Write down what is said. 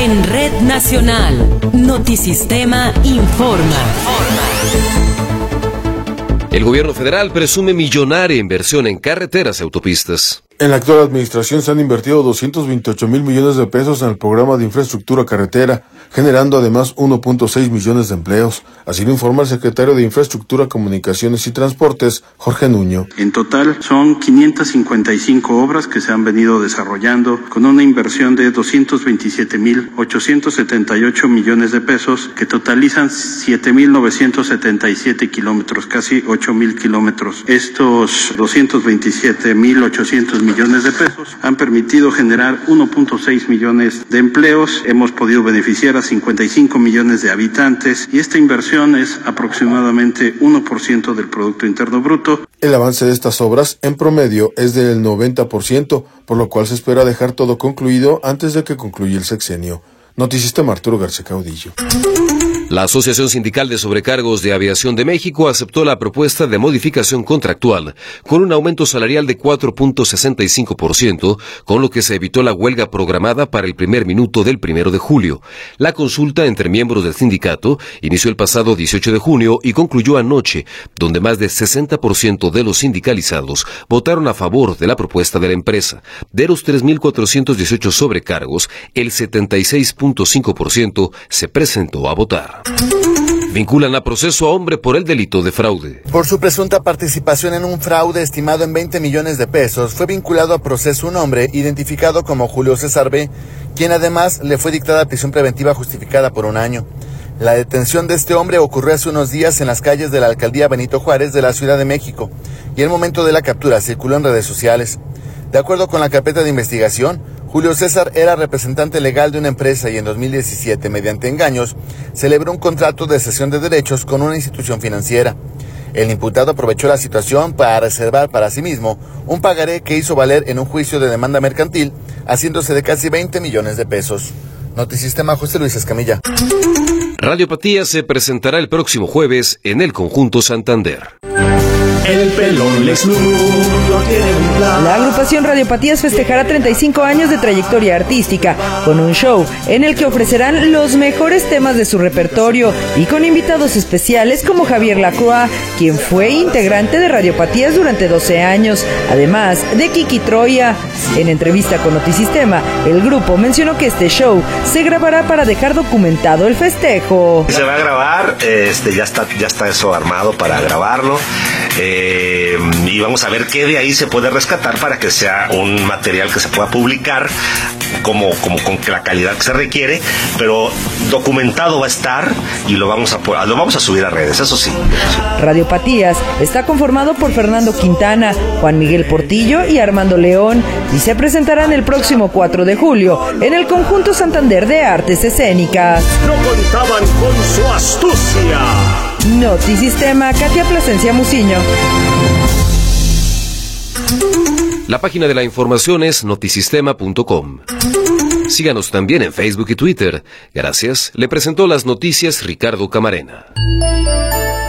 En Red Nacional, Notisistema informa. El gobierno federal presume millonaria inversión en carreteras y autopistas. En la actual administración se han invertido 228,000 millones de pesos en el programa de infraestructura carretera, generando además 1.6 millones de empleos. Así lo informa el secretario de Infraestructura, Comunicaciones y Transportes, Jorge Nuño. En total son 555 obras que se han venido desarrollando con una inversión de 227,878 millones de pesos que totalizan 7,977 kilómetros, casi 8,000 kilómetros. Estos 227,800 millones de pesos han permitido generar 1.6 millones de empleos. Hemos podido beneficiar a 55 millones de habitantes y esta inversión es aproximadamente 1% del Producto Interno Bruto. El avance de estas obras en promedio es del 90%, por lo cual se espera dejar todo concluido antes de que concluya el sexenio. Notisistema, Arturo García Caudillo. La Asociación Sindical de Sobrecargos de Aviación de México aceptó la propuesta de modificación contractual con un aumento salarial de 4.65%, con lo que se evitó la huelga programada para el primer minuto del 1 de julio. La consulta entre miembros del sindicato inició el pasado 18 de junio y concluyó anoche, donde más del 60% de los sindicalizados votaron a favor de la propuesta de la empresa. De los 3.418 sobrecargos, el 76.5% se presentó a votar. Vinculan a proceso a hombre por el delito de fraude. Por su presunta participación en un fraude estimado en 20 millones de pesos, fue vinculado a proceso un hombre identificado como Julio César B., quien además le fue dictada prisión preventiva justificada por 1 año. La detención de este hombre ocurrió hace unos días en las calles de la alcaldía Benito Juárez de la Ciudad de México, y el momento de la captura circuló en redes sociales. De acuerdo con la carpeta de investigación, Julio César era representante legal de una empresa y en 2017, mediante engaños, celebró un contrato de cesión de derechos con una institución financiera. El imputado aprovechó la situación para reservar para sí mismo un pagaré que hizo valer en un juicio de demanda mercantil, haciéndose de casi 20 millones de pesos. Notisistema, José Luis Escamilla. Radiopatía se presentará el próximo jueves en el Conjunto Santander. El pelón Lex Luthor tiene un plan. La agrupación Radiopatías festejará 35 años de trayectoria artística con un show en el que ofrecerán los mejores temas de su repertorio y con invitados especiales como Javier Lacroix, quien fue integrante de Radiopatías durante 12 años, además de Kiki Troya. En entrevista con Notisistema, el grupo mencionó que este show se grabará para dejar documentado el festejo. Se va a grabar, ya está eso armado para grabarlo. Y vamos a ver qué de ahí se puede rescatar para que sea un material que se pueda publicar como con la calidad que se requiere, pero documentado va a estar y lo vamos a subir a redes, eso sí. Radiopatías está conformado por Fernando Quintana, Juan Miguel Portillo y Armando León y se presentarán el próximo 4 de julio en el Conjunto Santander de Artes Escénicas. No contaban con su astucia. Notisistema, Katia Plasencia Muciño. La página de la información es notisistema.com. Síganos también en Facebook y Twitter. Gracias. Le presentó las noticias Ricardo Camarena.